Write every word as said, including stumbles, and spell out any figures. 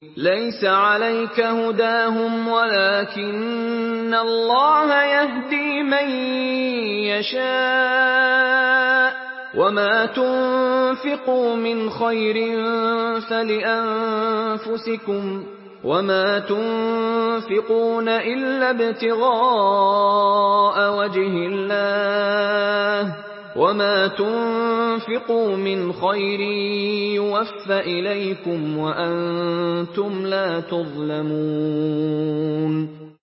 لَيْسَ عَلَيْكَ هُدَاهُمْ وَلَٰكِنَّ اللَّهَ يَهْدِي مَن يَشَاءُ ۗ وَمَا تُنفِقُوا مِنْ خَيْرٍ فَلِأَنفُسِكُمْ ۚ وَمَا تُنفِقُونَ إِلَّا ابْتِغَاءَ وَجْهِ اللَّهِ ۚ وَمَا تُنفِقُوا مِنْ خَيْرٍ يُوَفَّ إِلَيْكُمْ وَأَنتُمْ لَا تُظْلَمُونَ